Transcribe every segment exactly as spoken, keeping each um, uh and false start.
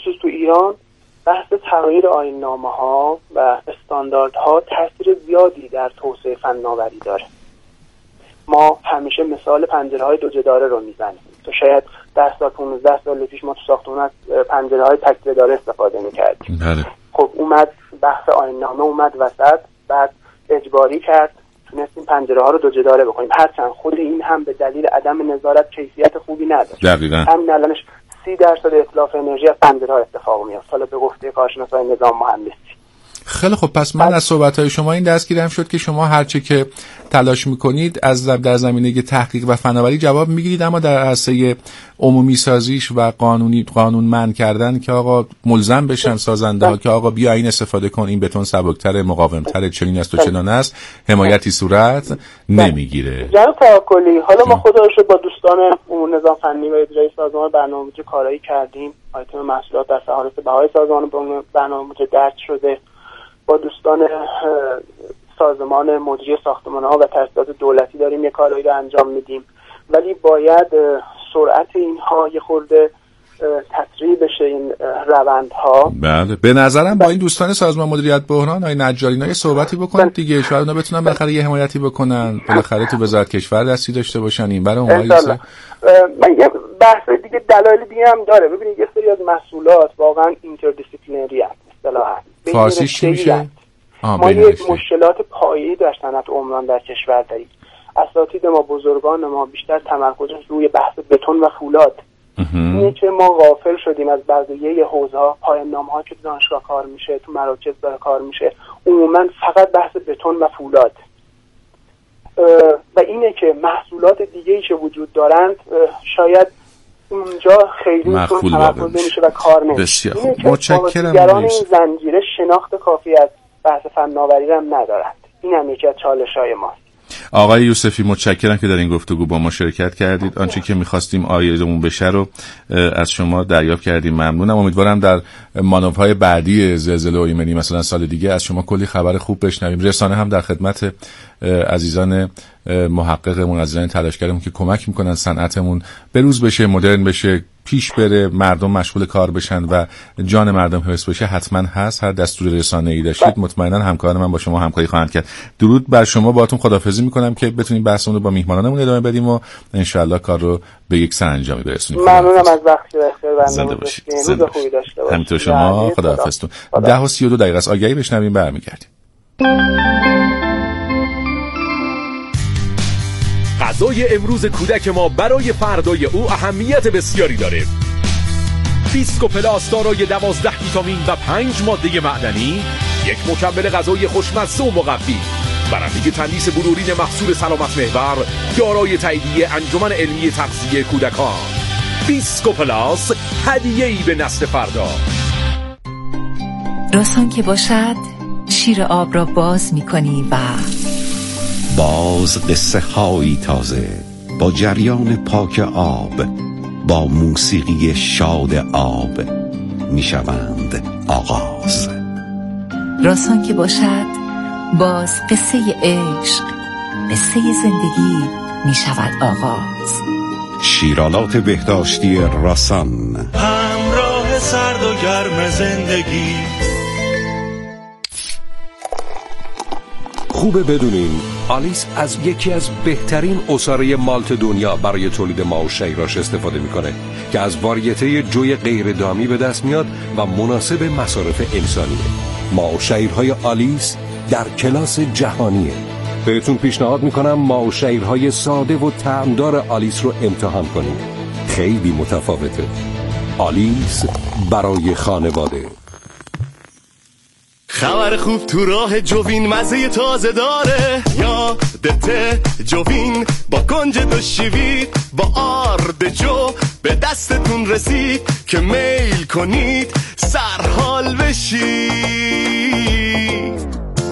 خصوص تو ایران بحث تغییر آیین‌نامه‌ها و استانداردها تاثیر زیادی در توسعه فناوری داره. ما همیشه مثال پنجره‌های دو جداره رو میزنیم. تو شاید ده سال پانزده سال پیش ما تو ساختمون پنجره‌های تک جداره استفاده می‌کردیم. بله. خب اومد بحث آیین‌نامه اومد وسط، بعد اجباری کرد تونستیم پنجره‌ها رو دو جداره بکنیم، هرچند خود این هم به دلیل عدم نظارت کیفیت خوبی نداشت. دقیقاً. همین الانش سی درصد اتلاف انرژی از پنجره‌ها اتفاق میفته، حالا به گفته کارشناسای نظام مهندسی. خیلی خب، پس من از صحبت‌های شما این دستگیرم شد که شما هرچه که تلاش می‌کنید از در زمینه تحقیق و فناوری جواب می‌گیرید، اما در عرصه عمومی سازیش و قانونی قانونمند کردن که آقا ملزم بشن سازنده‌ها که آقا بیا این استفاده کن، این بتون سبک‌تر، مقاوم‌تر، چنین است و چنان است، حمایتی صورت نمیگیره. جناب توکلی، حالا ما خدا رو شکر با دوستان امور نظام فنی و اجرایی سازمان برنامه‌ریزی کارایی کردیم. آیتم محصولات در فهارس بهای سازمان برنامه‌ریزی درج شده. با دوستان سازمان مدیری ساختمان‌ها و تأسیسات دولتی داریم یه کارایی رو انجام میدیم، ولی باید سرعت اینها یه خورده تسریع بشه این روندها. بله، به نظرم با این دوستان سازمان مدیریت بحران های نجارینا یه صحبتی بکنید دیگه، شاید اونا بتونن بالاخره یه حمایتی بکنن، بالاخره تو وزارت کشور دستی داشته باشن این برای اونها. من یه بحث دیگه دلایل دیگه هم داره. ببینید یه سری از محصولات واقعا اینتردیسیپلینری هست اصطلاحاً. فارسیش چی میشه؟ ما یک مشکلات پایه‌ای در صنعت عمران در کشور داریم. اساتید ما، بزرگان ما بیشتر تمرکزشون روی بحث بتون و فولاد. اینه که ما غافل شدیم از بقیه حوزه‌ها، پایان‌نامه‌ها که دانشگاه کار میشه، تو مراکز داره کار میشه، عموما فقط بحث بتون و فولاد. و اینه که محصولات دیگه‌ای که وجود دارند شاید اونجا خیلی تمرکز نمیشه و کار نمیشه. بسیار متشکرم. دیگران این زنجیره شناخت کافی از بحث فناوری هم ندارند. این هم یکی از چالش‌های ماست. آقای یوسفی متشکرم که در این گفتگو با ما شرکت کردید. آنچه که می‌خواستیم آیدمون بشه رو از شما دریافت کردیم. ممنونم. امیدوارم در مانورهای بعدی زلزله و ایمنی مثلا سال دیگه از شما کلی خبر خوب بشنویم. رسانه هم در خدمت عزیزان محققمون، عزیزان تلاشگرمون که کمک میکنن صنعتمون بروز بشه، مدرن بشه، پیش بره، مردم مشغول کار بشن و جان مردم حفظ بشه، حتما هست. هر دستور رسانه‌ای داشتید مطمئنا همکاران من با شما همکاری خواهند کرد. درود بر شما، باهاتون خداحافظی میکنم که بتونیم بحثمون رو با میهمانانمون ادامه بدیم و ان شاءالله کار رو به یک سرانجامی برسونیم. ممنونم از وقتی اختیار زنده باشید. زنده خوبی داشته باشید. همینطور شما. خداحافظتون. ده و سی و دو دقیقه است. آگهی بشنویم برمیگردیم. غذای امروز کودک ما برای فردای او اهمیت بسیاری داره. بیسکو پلاس دارای دوازده ویتامین و پنج ماده معدنی، یک مکمل غذایی خوشمزه و مقوی، برنده تندیس بلورین محصول سلامت محور، دارای تاییدیه انجمن علمی تغذیه کودکان. بیسکو پلاس، هدیه‌ای به نسل فردا. راسان که باشد شیر آب را باز می‌کنی و باز قصه هایی تازه با جریان پاک آب، با موسیقی شاد آب می شوند آغاز. راسان که باشد باز قصه عشق، قصه زندگی می شود آغاز. شیرالات بهداشتی راسان، همراه سرد و گرم زندگی. خوبه بدونین آلیس از یکی از بهترین عصاره مالت دنیا برای تولید ماو شیراش استفاده میکنه که از واریته جوی غیر دامی به دست میاد و مناسب مصارف انسانیه. ماو شیرهای آلیس در کلاس جهانیه. بهتون پیشنهاد میکنم ماو شیرهای ساده و طعمدار آلیس رو امتحان کنید. خیلی متفاوته. آلیس برای خانواده. خبر خوب تو راه جوین، مزه تازه داره. یادته جوین با کنج دو شیوید، با آرد جو به دستتون رسید که میل کنید سرحال بشید.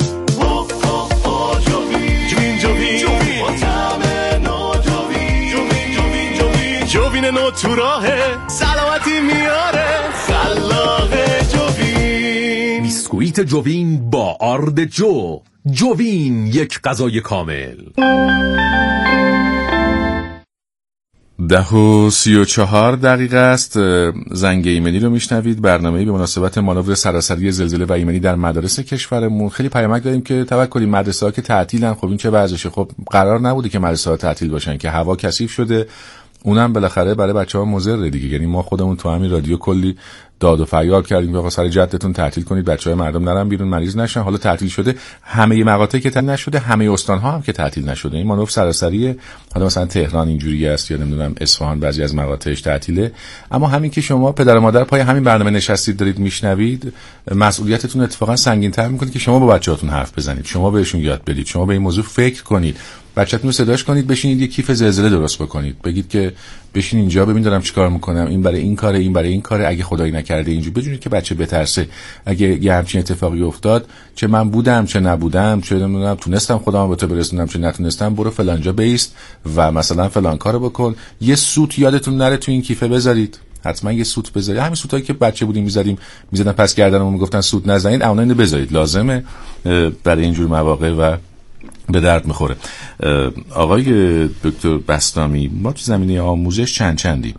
جوین جوین جوین با طعم نو، جوین جوین جوین جوین جوین نو تو راهه، سلامتی میاره، خلاقه جوین. بیسکویت جوین با آرد جو. جوین، یک غذای کامل. ده و سی و چهار دقیقه است. زنگ ایمنی رو میشنوید، برنامه‌ای به مناسبت مانور سراسری زلزله و ایمنی در مدارس کشورمون. خیلی پیامک داریم که توجه کنید مدرسه‌ها که تعطیلن. خب این چه وضعشه؟ خب قرار نبوده که مدرسه‌ها تعطیل باشن، که هوا کثیف شده، اونم بالاخره برای بچه‌ها مضر دیگه. یعنی ما خودمون تو همین رادیو کلی داد و فریاد کردیم که آقا سر جدتون تعطیل کنید، بچه‌های مردم نرن بیرون مریض نشن. حالا تعطیل شده، همه مقاطعی که تعطیل نشده، همه استان‌ها هم که تعطیل نشده. این مانور سراسریه. حالا مثلا تهران اینجوریه است یا نمیدونم اصفهان بعضی از مقاطعش تعطیله. اما همین که شما پدر و مادر پای همین برنامه نشستید دارید میشنوید، مسئولیتتون اتفاقا سنگین‌تر می‌کنه که شما با بچه‌هاتون حرف بزنید، شما بهشون یاد بدید، شما به این موضوع فکر کنید. بچه‌تون رو صداش کنید، بشینید یه کیف زلزله درست بکنید، بگید که بشین اینجا ببین دارم چیکار میکنم، این برای این کاره، این برای این کاره، اگه خدایی نکرده اینجوری. بدونید که بچه بترسه اگه یه همچین اتفاقی افتاد، چه من بودم چه نبودم، چه نمیدونم تونستم خودم به تو برسونم چه نتونستم، برو فلان جا بیست و مثلا فلان کارو بکن. یه سوت یادتون نره تو این کیفه بذارید، حتما یه سوت بذارید. همین سوتایی که بچه بودیم می‌زدیم، می‌زدن پس گردنمون میگفتن سوت نزنید، اونا اینو بذارید، لازمه برای اینجور مواقع و به درد میخوره. آقای دکتر بسطامی، ما تو زمینه آموزش چند چندی؟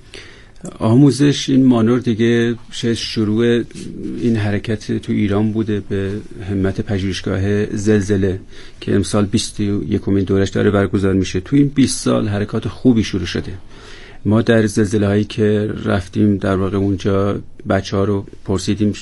آموزش این مانور دیگه شاید شروع این حرکت تو ایران بوده به همت پژوهشگاه زلزله که امسال بیست و یکمین دورش داره برگزار میشه. تو این بیست سال حرکات خوبی شروع شده. ما در زلزله هایی که رفتیم در واقع اونجا بچه ها رو پرسیدیم،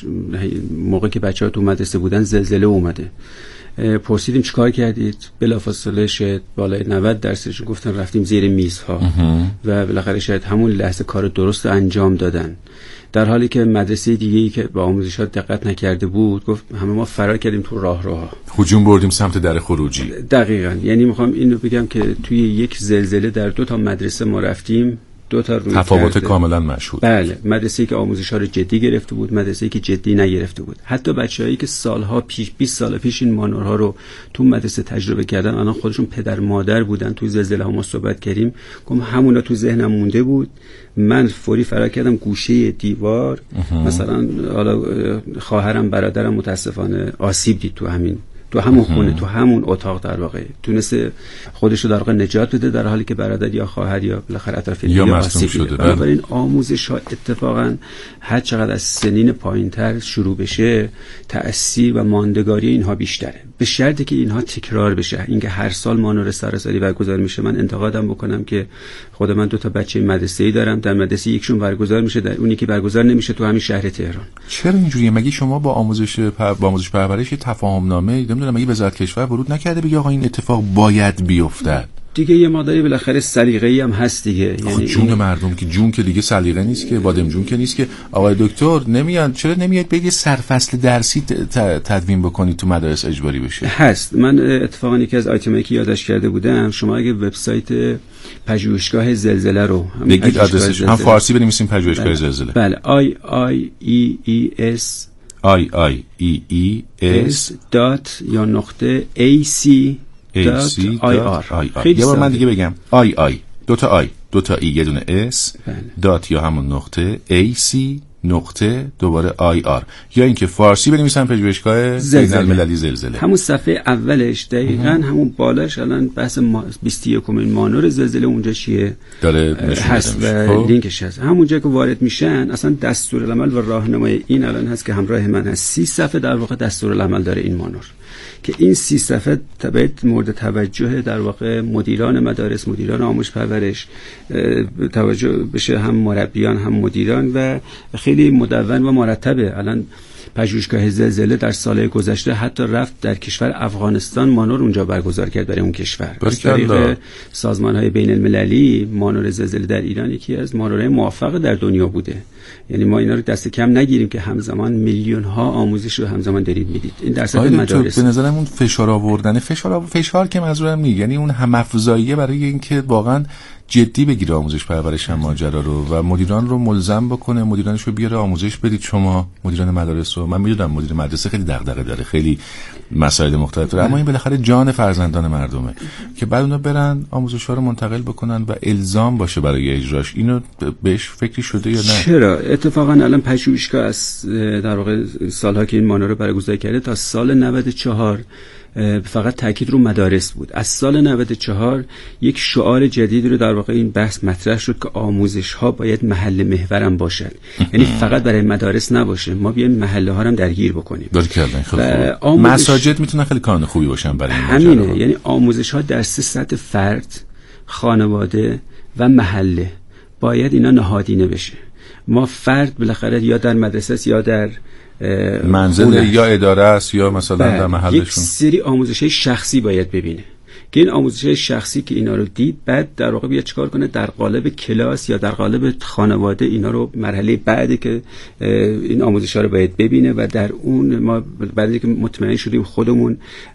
موقع که بچه ها تو مدرسه بودن زلزله اومده، پرسیدیم چیکار کردید؟ بلافاصله شاید بالای نود درصدشون گفتن رفتیم زیر میزها و بالاخره شاید همون لحظه کار درست انجام دادن. در حالی که مدرسه دیگه‌ای که با آموزشات دقت نکرده بود گفت همه ما فرار کردیم تو راهروها، هجوم بردیم سمت در خروجی. دقیقاً. یعنی میخوام اینو بگم که توی یک زلزله در دو تا مدرسه ما رفتیم، دو تا روی تفاوت کرده. کاملا مشهود. بله، مدرسه‌ای که آموزش‌ها رو جدی گرفته بود، مدرسه‌ای که جدی نگرفته بود. حتی بچه‌هایی که سالها پیش بیست سال پیش این مانورها رو تو مدرسه تجربه کردن، الان خودشون پدر مادر بودن، تو زلزله ها ما صحبت کردیم، گفتم همونا تو ذهنم مونده بود. من فوری فرار کردم گوشه دیوار. مثلا حالا خواهرم برادرم متاسفانه آسیب دید تو همین تو همون خونه، تو همون اتاق در واقع تونسته خودش رو در واقع نجات بده، در حالی که برادر یا خواهر یا بالاخره اطراف یا آسیب شده. بنابراین آموزش ها اتفاقا هر چقدر از سنین پایینتر شروع بشه، تأثیر و ماندگاری اینها بیشتره، به شرطی که اینها تکرار بشه. اینکه هر سال مانور سراسری برگزار میشه، من انتقادم بکنم که خود من دو تا بچه مدرسه‌ای دارم، در مدرسه یکشون برگزار میشه، در اونی که برگزار نمیشه تو همین شهر تهران. چرا اینجوریه؟ مگه شما با آموزش پر... با آموزش پرورش تفاهم نامه نمیدونم مگه وزارت کشور ورود نکرده بگه آقا این اتفاق باید بیفتد؟ دیگه یه مادری بالاخره سلیقه‌ای هم هست دیگه. یعنی جون این... مردم که جون که دیگه سلیقه نیست که، بادم جون که نیست که. آقای دکتر نمیاد، چرا نمیاد بگه سرفصل درسی تدوین بکنید تو مدارس اجباری بشه؟ هست. من اتفاقا یکی از آیتمایی که یادداشت کرده بودم، شما اگه وبسایت پژوهشگاه زلزله رو بگید آدرسش، هم فارسی بنویسیم پژوهشگاه زلزله. بله، آی آی ای ای اس آی آی ای ای اس دات یا نقطه ای سی دات آی آر. یه بار من دیگه بگم، آی آی دو تا آی دو تا ای یه دونه اس دات یا همون نقطه ای سی نقطه دوباره آی آر، یا اینکه فارسی بنویسن پژوهشگاه بین‌المللی زلزله. همون صفحه اولش دقیقاً همون بالاش الان بحث بیست و یکمین مانور زلزله اونجا چیه داره هست و لینکش هست. همونجا که وارد میشن اصلا دستورالعمل و راهنمای این الان هست که همراه من هست. سی صفحه در واقع دستورالعمل داره این مانور که این سی صفحه تبعیت مورد توجه در واقع مدیران مدارس، مدیران آموزش پرورش توجه بشه، هم مربیان هم مدیران، و خیلی مدون و مرتبه. الان پژوهشگاه زلزله در سال گذشته حتی رفت در کشور افغانستان مانور اونجا برگزار کرد برای اون کشور. از طریق سازمان‌های بین‌المللی مانور زلزله در ایران یکی از مانورهای موفق در دنیا بوده. یعنی ما اینا رو دست کم نگیریم که همزمان میلیون ها آموزش رو همزمان دارید میدید. این در سطح مدارس. به نظرم اون فشار آوردن، فشار فشار که منظورم نیست، یعنی اون هم افزاییه برای اینکه واقعا جدی بگیره آموزش پرورش هم ماجرا رو و مدیران رو ملزم بکنه، مدیرانش رو بیاره آموزش بدید. شما مدیران مدارس رو، من میدونم مدیر مدرسه خیلی دغدغه داره، خیلی مسائل مختلف داره، اما این بالاخره جان فرزندان مردمه که بعد اونا برن آموزش‌ها رو منتقل بکنن و الزام باشه برای اجراش. اینو بهش فکری شده یا نه؟ چرا اتفاقا الان پژوهشگاه از در واقع سالها که این مانور رو برگزار کرده تا سال نود و چهار فقط تاکید رو مدارس بود. از سال نود و چهار یک شعار جدید رو در واقع این بحث مطرح شد که آموزش ها باید محل محورم باشد، یعنی فقط برای مدارس نباشه، ما بیایم محله ها رو هم درگیر بکنیم. آموزش... مساجد میتونن خیلی کار خوبی باشن برای این همینه، یعنی آموزش ها در سه سطح فرد، خانواده و محله باید اینا نهادینه بشه. ما فرد بالاخره یا در مدرسه است یا در منزل یا اداره است یا مثلا در محلشون. یک سری آموزش‌های شخصی باید ببینه که این آموزش‌های شخصی که اینا رو دید بعد در واقع بیاد چیکار کنه، در قالب کلاس یا در قالب خانواده اینا رو مرحله بعدی که این آموزش‌ها رو باید ببینه و در اون ما بعدی که مطمئن شدیم خودمون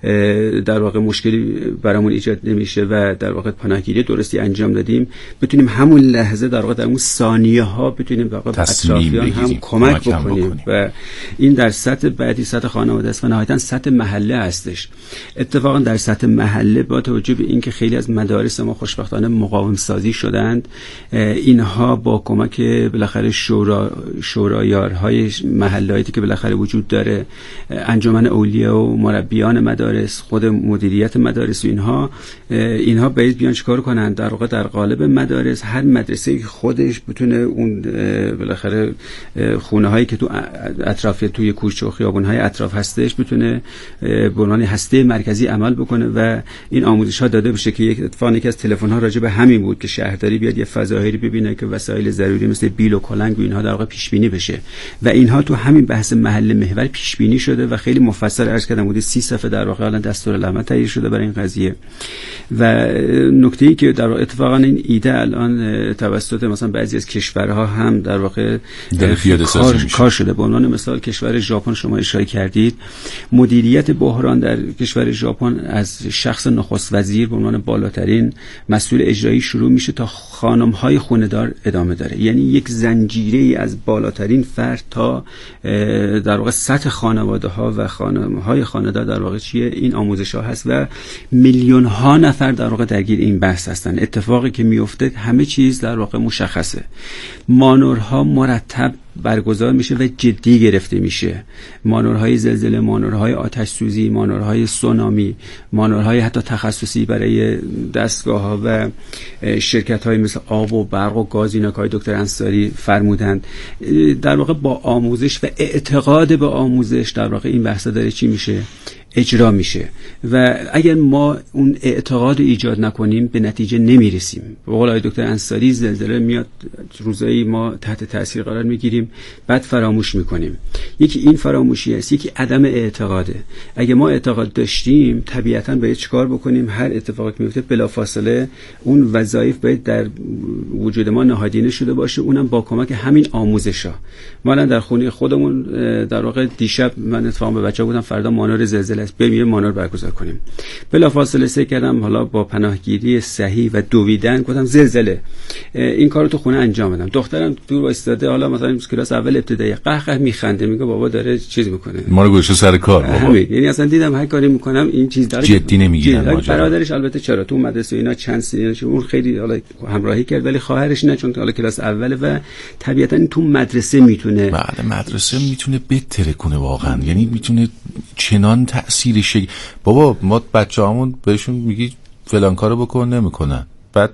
در واقع مشکلی برامون ایجاد نمیشه و در واقع پناهگیری درستی انجام دادیم، بتونیم همون لحظه در واقع در اون ثانیه‌ها بتونیم در واقع اطرافیان هم کمک بکنیم. بکنیم و این در سطح بعدی سطح خانواده است و نهایتاً سطح محله هستش. اتفاقا در سطح محله با توجه به اینکه خیلی از مدارس ما خوشبختانه مقاوم سازی شدند، اینها با کمک بالاخره شورا شورایارهای محلهایی که بالاخره وجود داره، انجمن اولیاء و مربیان مدارس، خود مدیریت مدارس و اینها اینها باید بیان چیکار کنن، در واقع در قالب مدارس هر مدرسه خودش بتونه اون بالاخره خونه هایی که تو اطراف توی کوچه و خیابون های اطراف هستش بتونه به عنوان هسته مرکزی عمل بکنه و این آموزش ها داده بشه که یک اتفاقی که از تلفن ها راجع به همین بود که شهرداری بیاد یه فضایی رو ببینه که وسایل ضروری مثل بیل و کلنگ و اینها در واقع پیش بینی بشه و اینها تو همین بحث محل محور پیش بینی شده و خیلی مفصل عرض کردم بوده، سی صفحه در واقع الان دستورالعمل تهیه شده برای این قضیه. و نکته‌ای که در واقع اتفاقا این ایده الان توسط مثلا بعضی از کشورها هم در واقع کار, کار شده. به عنوان مثال کشور ژاپن شما اشاره کردید، مدیریت بحران در کشور ژاپن از شخص نخست وزیر به عنوان بالاترین مسئول اجرایی شروع میشه تا خانم‌های خونه‌دار ادامه داره، یعنی یک زنجیره از بالاترین فرد تا در واقع سطح خانواده‌ها و خانم‌های خانه‌دار در واقع چیه این آموزش‌ها هست و میلیون ها نفر در واقع درگیر این بحث هستن. اتفاقی که میفته همه چیز در واقع مشخصه، مانورها مرتب برگزار میشه و جدی گرفته میشه، مانورهای زلزله، مانورهای آتش سوزی، مانورهای سونامی، مانورهای حتی تخصصی برای دستگاه‌ها و شرکت‌های مثل آب و برق و گاز، اینا که دکتر انصاری فرمودند. در واقع با آموزش و اعتقاد به آموزش در واقع این بحثا داره چی میشه؟ اجرا میشه و اگر ما اون اعتقاد ایجاد نکنیم به نتیجه نمیرسیم. به قول آقای دکتر انصاری زلزله میاد روزایی ما تحت تاثیر قرار میگیریم بعد فراموش میکنیم. یکی این فراموشی است، یکی عدم اعتقاده. اگه ما اعتقاد داشتیم طبیعتاً باید چیکار بکنیم؟ هر اتفاقی که میفته بلافاصله اون وظایف باید در وجود ما نهادینه شده باشه، اونم با کمک همین آموزشا. ما الان در خونه خودمون در واقع دیشب من اتفاقا به بچه‌ها گفتم فردا مانور زلزله است، بریم مانور برگزار کنیم. بلافاصله سعی کردم حالا با پناهگیری صحیح و دویدن گفتم زلزله این کارو تو خونه انجام بدم. دخترم دور وایساده، حالا مثلا کلاس اول ابتدایی قهقه میخنده، میگه بابا داره چیز میکنه، ما رو گوشه سر کار بابا. همین، یعنی اصلا دیدم هر کاری میکنم این چیز داره جدی نمیگیرن. ماجرا برادرش البته چرا تو مدرسه اینا چند سنی اون خیلی حالا همراهی کرد، ولی خواهرش نه، چون حالا کلاس اوله و طبیعتا تو مدرسه میتونه بله مدرسه میتونه بهتره کنه واقعا، یعنی میتونه چنان تأثیرش. بابا ما بچه‌هامون بهشون میگی فلان کارو بکن نمیکنن، بعد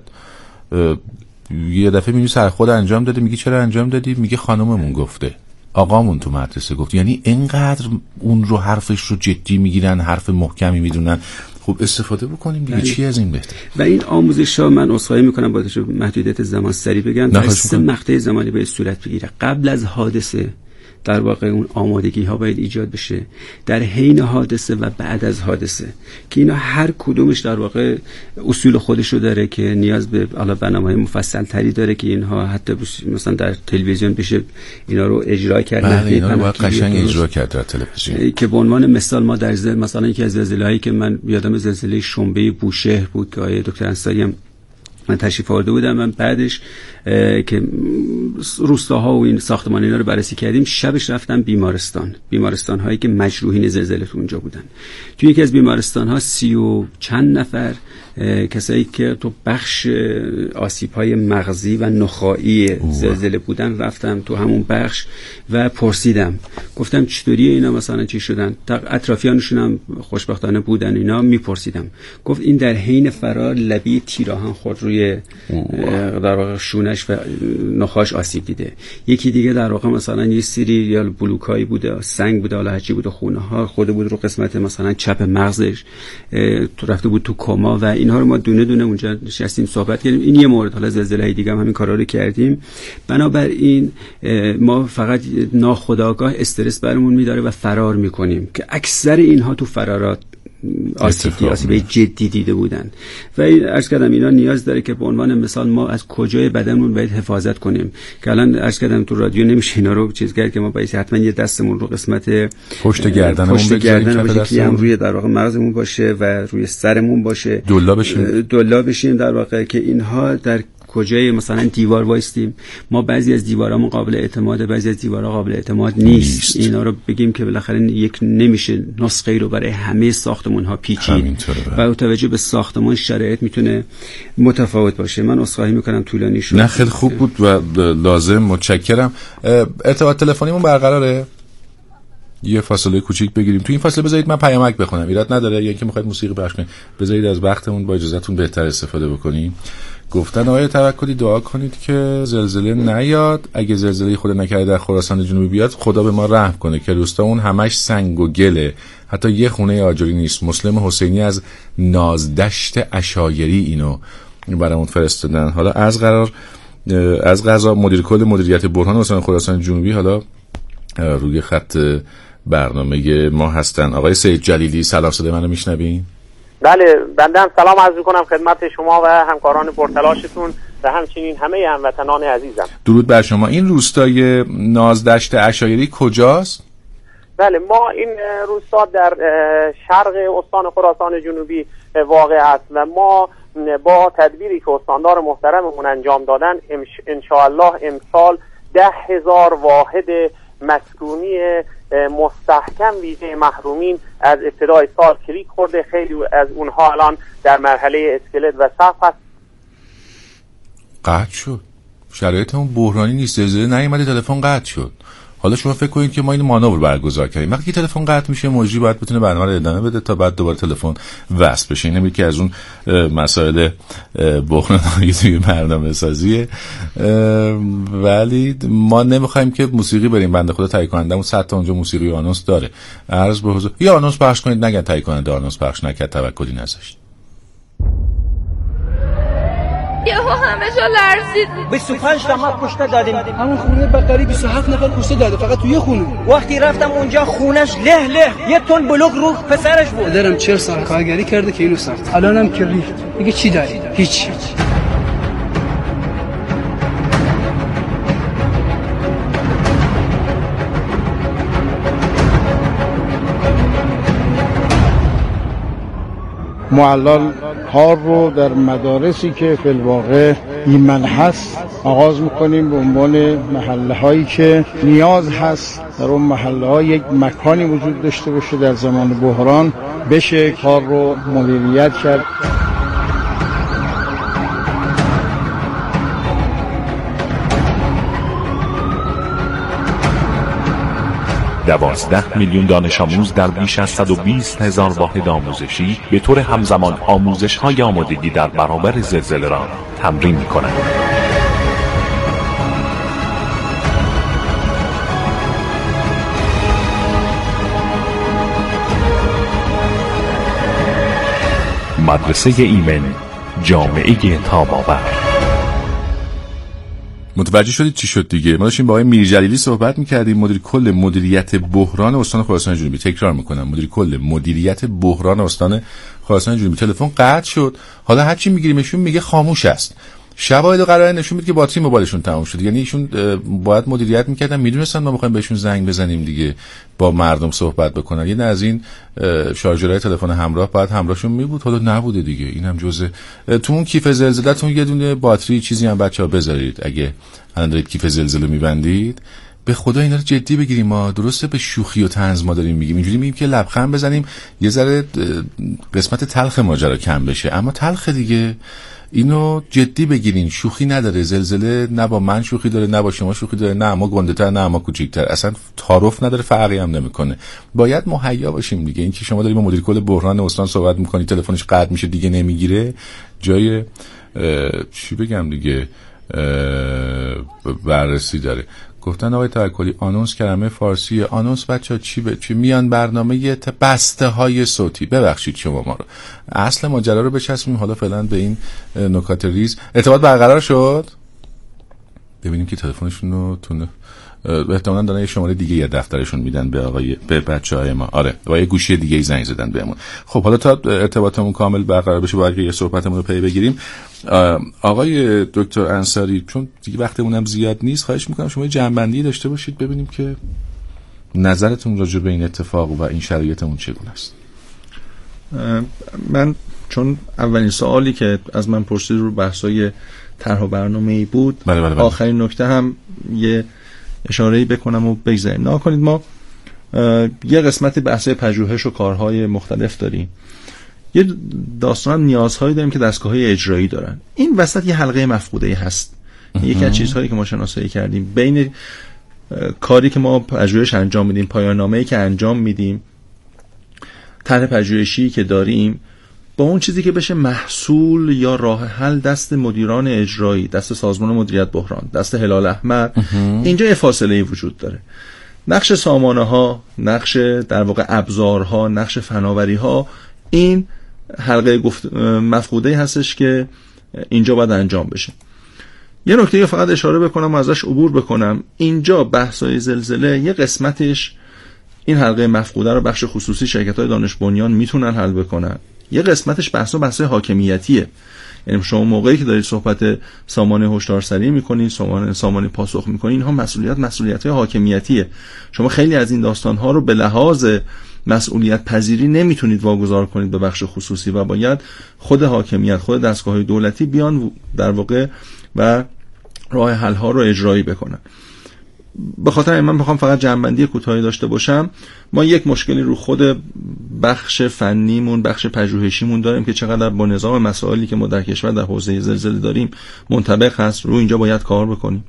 یه دفعه میگی سر خود انجام دادی، میگی چرا انجام دادی؟ میگه خانممون گفته، آقامون تو مدرسه گفت. یعنی اینقدر اون رو حرفش رو جدی میگیرن، حرف محکمی میدونن. خب استفاده بکنیم دیگه، چی از این بهتر؟ و این آموزش‌ها من عذرخواهی میکنم با محدودیت زمان سری بگم، در سه مقطع زمانی باید صورت بگیره. قبل از حادثه در واقع اون آمادگی ها باید ایجاد بشه، در حین حادثه و بعد از حادثه، که اینا هر کدومش در واقع اصول خودشو داره که نیاز به علاوه برنامه‌های مفصل تری داره که اینها حتی مثلا در تلویزیون بشه اینا رو اجرا کرد. بله اینا رو باید قشنگ اجرا کرد در تلویزیون. که به عنوان مثال ما در زل مثلا یکی از زلزله‌هایی که من یادم زلزله شنبه بوشهر بود که آقای دکتر انصاری هم من تشریف آورده بودم، من بعدش که روستاها و این ساختمان اینا رو بررسی کردیم، شبش رفتم بیمارستان بیمارستان هایی که مجروحین زلزله تو اونجا بودن. توی یکی از بیمارستان ها سی و چند نفر کسایی که تو بخش آسیب های مغزی و نخاعی زلزله بودن رفتم تو همون بخش و پرسیدم، گفتم چطوری اینا مثلا چی شدن، اطرافیانشون هم خوشبختانه بودن اینا، میپرسیدم. گفت این در حین فرار لبی تیراهن خود روی در واقع شونش و نخاش آسیب دیده. یکی دیگه در واقع مثلا یه سری یا بلوکایی بوده، سنگ بوده، حالا هرچی بوده، خونه ها خورده بود رو قسمت مثلا چپ مغزش، تو رفته بود تو کما و اینها رو ما دونه دونه اونجا نشستیم صحبت کردیم. این یه مورد. حالا زلزله دیگه هم همین کارا رو کردیم. بنابراین ما فقط ناخودآگاه استرس برمون میداره و فرار میکنیم که اکثر اینها تو فرارات آسیبی آسیبی جدی دیده بودن و عرض کردم اینا نیاز داره که به عنوان مثال ما از کجای بدنمون باید حفاظت کنیم، که الان عرض کردم تو رادیو نمیشه اینا رو چیز کرد که ما باید حتما یه دستمون رو قسمت پشت گردنمون پشت گردن باشه که هم روی در واقع مغزمون باشه و روی سرمون باشه، دلا بشیم دلا بشیم در واقع، که اینها در کجای مثلا دیوار وایستیم. ما بعضی از دیوارامون قابل اعتماده، بعضی از دیوارها قابل اعتماد نیست. نیست. اینا رو بگیم که بالاخره یک نمیشه نسخه رو برای همه ساختمون ها پیچید و با توجه به ساختمان شرایط میتونه متفاوت باشه. من عذرخواهی میکنم طولانی شد. نه خیلی خوب بود و لازم. متشکرم. ارتباط تلفنیمون برقراره؟ یه فاصله کوچیک بگیریم. تو این فاصله بذارید من پیامک بخونم، ایراد نداره، یا اینکه میخواید موسیقی پخش کنید، بذارید از وقتمون با اجازهتون بهتر استفاده بکنیم. گفتن آقای توکلی دعا کنید که زلزله نیاد، اگه زلزله خدا نکرده در خراسان جنوبی بیاد خدا به ما رحم کنه که روستامون همش سنگ و گله، حتی یه خونه آجری نیست. مسلم حسینی از نازدشت عشایری اینو برامون فرستادن. حالا از قرار از قضا مدیر کل مدیریت بحران استان خراسان جنوبی حالا روی خط برنامه ما هستن. آقای سید جلیلی، سلام، صدای منو میشنوین؟ بله، بنده هم سلام عرض می‌کنم خدمت شما و همکاران پرتلاشتون و همچنین همه هموطنان عزیزم. درود بر شما. این روستای نازدشت عشایری کجاست؟ بله، ما این روستا در شرق استان خراسان جنوبی واقع است و ما با تدبیری که استاندار محترممون انجام دادن انشاءالله امسال ده هزار واحد مسکونی مستحکم ویژه محرومین از ابتدای سال کلیک خورده. خیلی از اونها الان در مرحله اسکلت و سقف هست. قطع شد. شرایطمون بحرانی نیست، زلزله نیومده، تلفن قطع شد. حالا شما فکر کنید که ما این مانور برگزار کردیم، وقتی تلفن قطع میشه موجی باید بتونه برنامه رو ادامه بده تا بعد دوباره تلفن وصل بشه. اینه که از اون مسائل بحرانی توی برنامه سازیه، ولی ما نمیخوایم که موسیقی بریم. بنده خدا تهیه کنندمون صد تا اونجا موسیقی و آنونس داره. عرض به حضور یا آنونس پخش کنید، نگن تهیه کننده آنونس پخش نکرد، توکلی نذاشت. یهو همه جا لرزید. بیست و پنج تا ما کشته دادیم. همون خونه بقری بیست و هفت نفر کشته داده فقط تو یه خونه. وقتی رفتم اونجا خونش له له یه تن بلوک رو پسرش بود. پدرم چهل سال کارگری کرده که اینو ساخت. الانم که ریخت. دیگه چی داری؟ هیچ. معلل کار رو در مدارسی که فی الواقع ایمن هست آغاز میکنیم به عنوان محله هایی که نیاز هست در اون محله ها یک مکانی وجود داشته باشه در زمان بحران بشه کار رو مدیریت کرد. دوازده میلیون دانش آموز در بیش از صد و بیست هزار واحد آموزشی به طور همزمان آموزش‌های آمادگی در برابر زلزله را تمرین می‌کنند. مدرسه ایمن، جامعه تاب‌آور. متوجه شدید چی شد دیگه؟ ما داشتیم با آقای میرجلیلی صحبت می‌کردیم، مدیر کل مدیریت بحران استان خراسان جنوبی. تکرار می‌کنم، مدیر کل مدیریت بحران استان خراسان جنوبی. تلفن قطع شد. حالا هر چی می‌گیریمشون میگه خاموش است. شواهد قراره نشون میده که باتری موبایلشون تمام شد. یعنی ایشون باید مدیریت می‌کردن، میدونستن ما می‌خوایم بهشون زنگ بزنیم دیگه، با مردم صحبت بکنن. یه نه از این شارژرهای تلفن همراه باید همراهشون می بود، حالا نبوده دیگه. اینم جزء تو اون کیف زلزله‌تون یه دونه باتری چیزی هم بچه‌ها بذارید. اگه الان دارید کیف زلزله می‌بندید به خدا اینا رو جدی بگیریم. ما درسته به شوخی و طنز ما داریم میگیم، اینجوری میگیم که لبخند بزنیم یه ذره قسمت تلخ ماجرا کم بشه، اما تلخ دیگه. اینو جدی بگیرین، شوخی نداره. زلزله نه با من شوخی داره نه با شما شوخی داره، نه ما گنده‌تر نه ما کوچیک‌تر، اصلا تعارف نداره، فرقی هم نمیکنه. باید مهیا باشیم دیگه. اینکه شما داریم با مدیر کل بحران استان صحبت میکنی، تلفنش قطع میشه دیگه نمیگیره، جای چی بگم دیگه بررسی داره. گفتن آقای توکلی آنونس کلمه فارسی. آنونس بچه‌ها چی به چی میان برنامه یه بسته های صوتی. ببخشید شما ما رو، اصل ماجرا رو بچسبیم. حالا فعلا به این نکات ریز ارتباط برقرار شد. ببینیم که تلفنشون رو تونه احتمالاً دارن یه شماره دیگه یا دفترشون میدن به آقای به بچهای ما. آره با یه گوشی دیگه ای زنگ زدن بهمون. خب حالا تا ارتباطمون کامل برقرار بشه باید یه صحبتمون رو پی بگیریم. آقای دکتر انصاری، چون دیگه وقتمون هم زیاد نیست، خواهش میکنم شما یه جنبندی داشته باشید ببینیم که نظرتون راجع به این اتفاق و این شرایطمون چگونه است. من چون اولین سوالی که از من پرسید رو بحثای طرح برنامه‌ای بود، بله بله بله. آخرین نکته هم یه اشاره‌ای بکنم و بگذاریم. نه کنید ما یه قسمت بحث‌های پژوهش و کارهای مختلف داریم، یه داستان نیازهایی داریم که دستگاه‌های اجرایی دارن. این وسط یه حلقه مفقوده‌ای هست. یکی از چیزهایی که ما شناسایی کردیم بین کاری که ما پژوهش انجام میدیم، پایان‌نامه‌ای که انجام میدیم، طرح پژوهشی که داریم، با اون چیزی که بشه محصول یا راه حل دست مدیران اجرایی، دست سازمان مدیریت بحران، دست هلال احمر، اینجا یه فاصله وجود داره. نقش سامانه ها، نقش در واقع ابزارها، نقش فناوری ها، این حلقه گفت مفقوده هستش که اینجا باید انجام بشه. یه نکته فقط اشاره بکنم و ازش عبور بکنم. اینجا بحث‌های زلزله یه قسمتش این حلقه مفقوده رو بخش خصوصی شرکت‌های دانش بنیان میتونن حل بکنن. یه قسمتش بحث و بحث حاکمیتیه. یعنی شما موقعی که دارید صحبت سامانه هشدارسری میکنین، سامانه سامانه پاسخ میکنین، اینها مسئولیت مسئولیت‌های حاکمیتیه. شما خیلی از این داستان‌ها رو به لحاظ مسئولیت پذیری نمیتونید واگذار کنید به بخش خصوصی و باید خود حاکمیت، خود دستگاه‌های دولتی بیان در واقع و راه حل‌ها رو اجرایی بکنن. به خاطر من بخوام فقط جنبندی کوتاهی داشته باشم، ما یک مشکلی رو خود بخش فنیمون، بخش پژوهشیمون داریم که چقدر با نظام مسائلی که ما در کشور در حوزه زلزله داریم منطبق هست. رو اینجا باید کار بکنیم.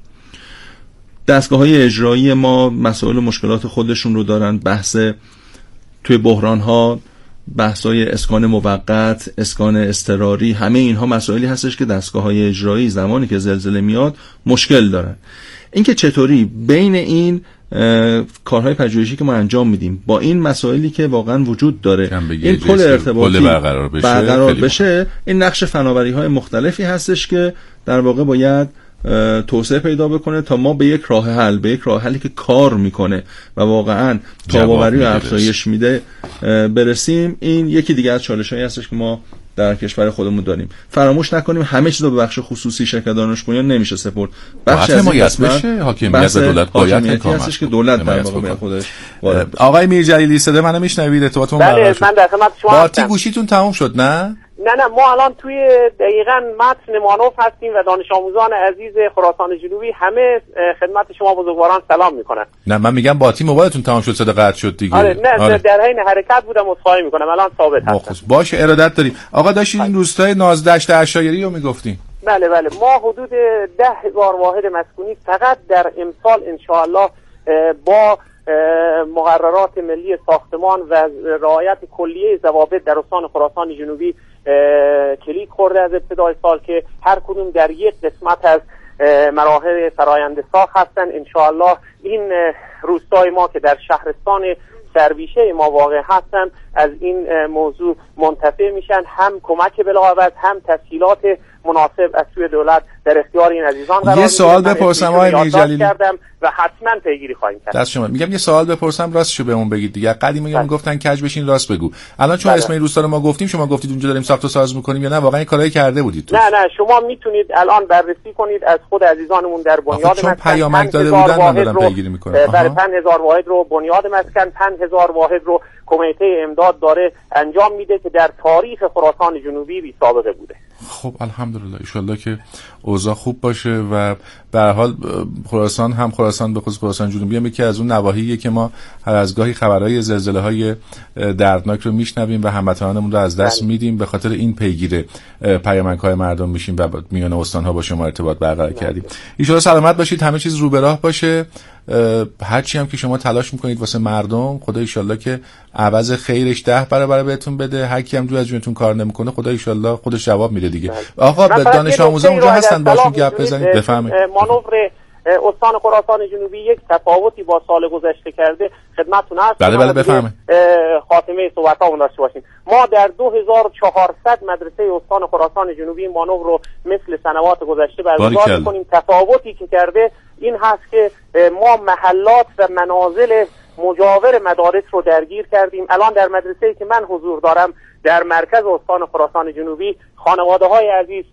دستگاه‌های اجرایی ما مسائل و مشکلات خودشون رو دارن. بحث توی بحران‌ها، بحث‌های اسکان موقت، اسکان اضطراری، همه اینها مسائلی هستش که دستگاه‌های اجرایی زمانی که زلزله میاد مشکل دارن. اینکه چطوری بین این کارهای پژوهشی که ما انجام میدیم با این مسائلی که واقعا وجود داره این پل ارتباطی برقرار بشه, برقرار بشه این نقش فناوری‌های مختلفی هستش که در واقع باید توسعه پیدا بکنه تا ما به یک راه حل به یک راه حلی که کار میکنه و واقعا تاب‌آوری و افزایش میده برسیم. این یکی دیگه از چالش‌هایی هستش که ما در کشور خودمون داریم. فراموش نکنیم همه چیز رو به بخش خصوصی شرکت دانش بنیان نمیشه سپرد. بخش از این قسمت حاکمیت و دولت باید کار هستش که دولت در واقع خودش. آقای میرجلیلی صدا منو میشنوید؟ ارتباطمون برقرار شد. من در خدمت شما هستم. باتی گوشیتون تموم شد نه؟ نه نه ما الان توی دقیقاً متن مانوف هستیم و دانش آموزان عزیز خراسان جنوبی همه خدمت شما بزرگواران سلام میکنن. نه من میگم باتی موبایلتون تمام شد، صدا قطع شد دیگه. آره نه آره. در حین حرکت بودم، عذرخواهی میکنم، الان ثابت هستم. باشه ارادت داریم. آقا داشتین این روستای نازدشت عشایری رو میگفتین؟ بله بله ما حدود ده هزار واحد مسکونی فقط در امسال ان شاء الله با مقررات ملی ساختمان و رعایت کلیه ضوابط در استان خراسان جنوبی کلید خورده از ابتدای سال که هر کدوم در یک قسمت از مراحل فرایند ساخت هستن. ان شاء الله این روستای ما که در شهرستان سرویشه ما واقع هستن از این موضوع منتفع میشن، هم کمک بلاعوض هم تسهیلات مناسب از سوی دولت در اختیار این عزیزان قرار. یه سوال بپرسم آقای میرجلیلی کردم و حتما پیگیری خواهیم کرد. دست شما. میگم یه سوال بپرسم راستشو بهمون بگید دیگه. قدیمی میگم گفتن کج بشین راست بگو. الان چون اسم این روستا رو ما گفتیم شما گفتید اونجا داریم ساخت و ساز میکنیم یا نه واقعا کارایی کرده بودید تو؟ نه نه شما میتونید الان بررسی کنید از خود عزیزانمون در بنیاد مسکن پیامک داده بودن من دارم پیگیری میکنم. برای پنج هزار واحد رو بنیاد مسکن، پنج هزار واحد رو کمیته امداد داره انجام میده که در تاریخ خراسان جنوبی بی سابقه بوده. خب الحمدلله ان شاءالله که اوضاع خوب باشه و به هر حال خراسان هم خراسان به خصوص خراسان جنوبی هم یکی از اون نواحیه که ما هر از گاهی خبرهای زلزله‌های دردناک رو میشنویم و هموطنانمون رو از دست میدیم. به خاطر این پیگیر پیامک‌های مردم میشیم و میان استان‌ها با شما ارتباط برقرار کردیم. ان شاءالله سلامت باشید، همه چیز رو به راه باشه. هرچی هم که شما تلاش میکنید واسه مردم، خدا ان شاءالله که عوض خیرش ده برابر بهتون بده. هر کی هم جو از جونتون کار نمیکنه خدا ان شاءالله خودش جواب میده دیگه. آقا به دانش آموزا اونجا هستن باشون گپ بزنید. بفهمید مانور استان خراسان جنوبی یک تفاوتی با سال گذشته کرده خدمتتون هست. بله بله بفهمید. خاتمه صحبتامون داشته باشیم. ما در دو هزار و چهارصد مدرسه استان خراسان جنوبی مانور رو مثل سنوات گذشته برگزار می‌کنیم. تفاوتی که کرده این هست که ما محلات و منازل مجاور مدارس رو درگیر کردیم. الان در مدرسه‌ای که من حضور دارم در مرکز استان خراسان جنوبی، خانواده‌های عزیز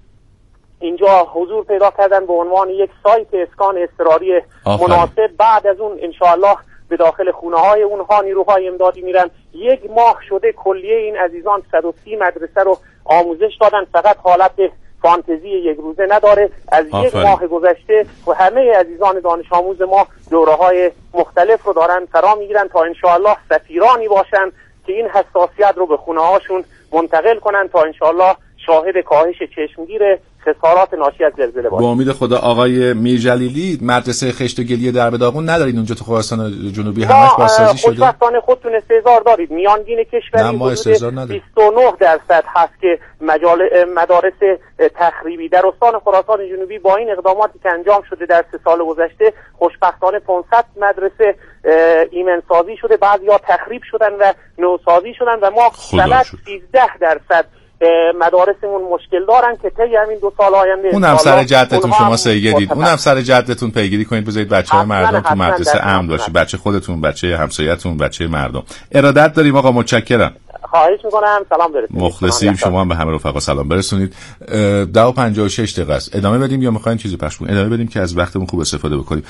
اینجا حضور پیدا کردن به عنوان یک سایت اسکان اضطراری مناسب. بعد از اون انشاءالله به داخل خونه های اونها نیروهای امدادی میرن. یک ماه شده کلیه این عزیزان صد و سی مدرسه رو آموزش دادن، فقط حالت فانتزی یک روزه نداره. از آفرین. یک ماه گذشته و همه عزیزان دانش آموز ما دوره های مختلف رو دارن فرا میگیرن تا انشاءالله سفیرانی باشن که این حساسیت رو به خونه هاشون منتقل کنن تا انشاءالله شاهد کاهش چشمگیر خسارات ناشی از زلزله باشه. با امید خدا. آقای میرجلیلی، مدرسه خشت و گلیه در بداغون ندارید اونجا تو خراسان جنوبی؟ همش بازسازی شده؟ خوشبختانه خودتون استحضار دارید. میانگین کشوری حدود بیست و نه درصد هست که مجال مدارس تخریبی در استان خراسان جنوبی با این اقداماتی که انجام شده در سه سال گذشته خوشبختانه پانصد مدرسه ایمن سازی شده، بعضیا تخریب شدن و نوسازی شدن و ما فقط سیزده درصد مدارسمون مشکل دارن که طی همین دو سال آینده اونم سر جدتون شما سیگیرید، اونم سر جدتون پیگیری کنید، بذارید بچه‌های مردم تو مدرسه امن باشه، بچه خودتون، بچه همسایه‌تون، بچه مردم. ارادت داریم آقا، متشکرم. خواهش میکنم. سلام برسونید. مخلصیم. شما هم به همه رفقا سلام برسونید. ده و پنجاه و شش دقیقه است. ادامه بدیم یا میخواین چیزی پخش کنیم؟ ادامه بدیم که از وقتمون خوب استفاده بکنیم.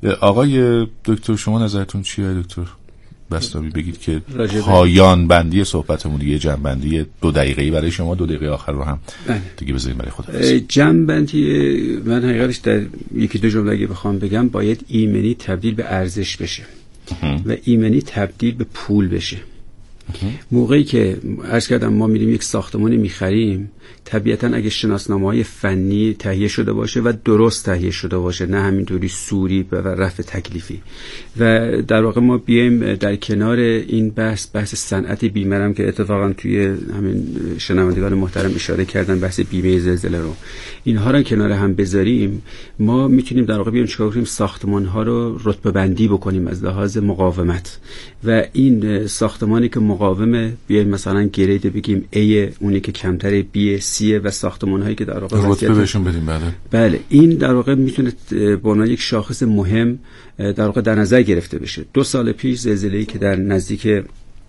آقای دکتر شما نظرتون چیه دکتر بستامی؟ بگید که پایان بندی صحبتمون دیگه، جمع بندی دو دقیقه‌ای برای شما، دو دقیقه آخر رو هم دیگه بذاریم برای خودمون. جمع بندی من حقیقتش در یکی دو جمله اگه بخوام بگم، باید ایمنی تبدیل به ارزش بشه و ایمنی تبدیل به پول بشه. موقعی که عرض کردم ما میریم یک ساختمانی میخریم، طبیعتاً اگه شناسنامه‌های فنی تهیه شده باشه و درست تهیه شده باشه، نه همینطوری سوری و رفع تکلیفی، و در واقع ما بیایم در کنار این بحث بحث صنعت بیمه هم که اتفاقا توی همین شنوندگان محترم اشاره کردن، بحث بیمه زلزله رو، اینها رو کنار هم بذاریم، ما میتونیم در واقع بیایم چیکار کنیم؟ ساختمان‌ها رو رتبه بندی بکنیم از لحاظ مقاومت، و این ساختمانی که مقاومه بیایم مثلا گرید بگیم A، اونی که کمتره B، C، و ساختمان‌هایی که در واقع رتبه بهشون بدیم. بله بله این در واقع میتونه به عنوان یک شاخص مهم در واقع در نظر گرفته بشه. دو سال پیش زلزله‌ای که در نزدیک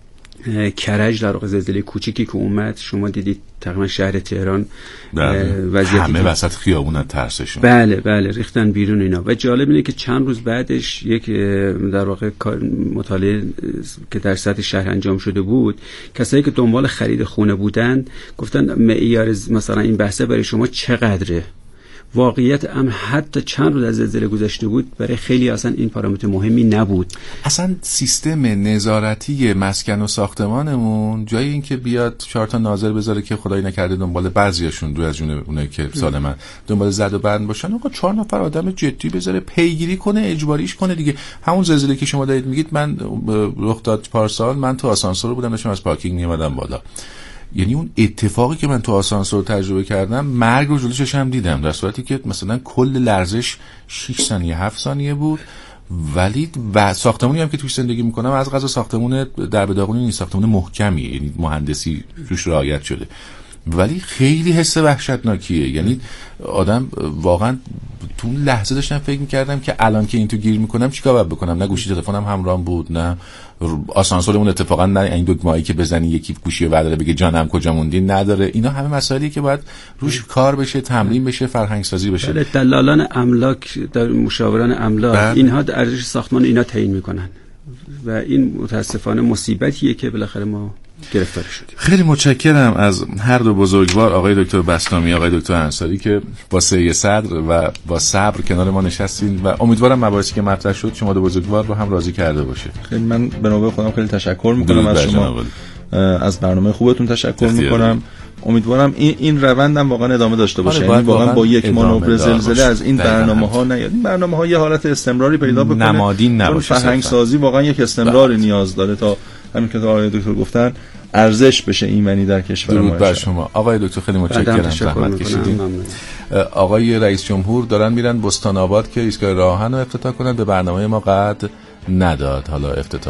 کرج در واقع زلزله کوچیکی که اومد، شما دیدید تقریبا شهر تهران وضعیتی همه وسط خیابون ترسشون بله بله ریختن بیرون اینا. و جالب اینه که چند روز بعدش یک در واقع مطالعه که در سطح شهر انجام شده بود، کسایی که دنبال خرید خونه بودن گفتن معیار مثلا این بحثه برای شما چقدره. واقعیت هم حتی چند روز از زلزله گذشته بود، برای خیلی اصلا این پارامتر مهمی نبود. اصلا سیستم نظارتی مسکن و ساختمانمون جای این که بیاد چهار تا ناظر بذاره که خدای نکرده دنبال بعضیاشون دو از جون اونایی که سالمن دنبال زد و بند باشن، آقا چهار نفر آدم جدی بذاره پیگیری کنه، اجباریش کنه دیگه. همون زلزله که شما دارید میگید من رخ داد پارسال، من تو آسانسور بودم داشتم از پارکینگ میومدم بالا، یعنی اون اتفاقی که من تو آسانسور تجربه کردم مرگ رو جلوی چشم دیدم، در صورتی که مثلا کل لرزش شش ثانیه هفت ثانیه بود. ولی و ساختمونی هم که توش زندگی میکنم از قضا ساختمون در بداغونی نیست، ساختمون محکمیه، یعنی مهندسی توش رعایت شده، ولی خیلی حس وحشتناکیه. یعنی آدم واقعا تو اون لحظه داشتم فکر میکردم که الان که این تو گیر میکنم چیکار باید بکنم. نه گوشی تلفنم همراهم بود، نه آسانسورمون اتفاقا نه این دکمه‌ای که بزنی یکی گوشی برداره بگه جانم کجا موندی نداره. اینا همه مسائلیه که باید روش کار بشه، تمرین بشه، فرهنگ سازی بشه. بله، دلالان املاک، در مشاوران املاک، بله. اینها ارزش ساختمان اینا تعیین میکنن و این متاسفانه مصیبتیه که بالاخره ما گرفتار شدیم. خیلی متشکرم از هر دو بزرگوار، آقای دکتر بسطامی، آقای دکتر انصاری، که با سعی صدر و با صبر کنار ما نشستین و امیدوارم مباحثی که مطرح شد شما دو بزرگوار رو هم راضی کرده باشه. خیلی من به نوبه خودم خیلی تشکر میکنم از شما، از برنامه خوبتون تشکر میکنم. امیدوارم این این روندم واقعا ادامه داشته باشه، یعنی واقعا با یک مانور زلزله از این برنامه‌ها نیاد. این برنامه‌ها یه حالت استمراری پیدا بکنه، نمادین نباشه. فرهنگ سازی واقعا یک استمراری نیاز داره تا همین که آقای دکتر گفتن ارزش بشه ایمنی در کشور ما. درود بر شما آقای دکتر، خیلی متشکرم زحمت کشیدین. آقای رئیس جمهور دارن میرن بستان آباد که ایستگاه راهن رو افتتاح کنن، به برنامه ما قد نداد. حالا افتتاح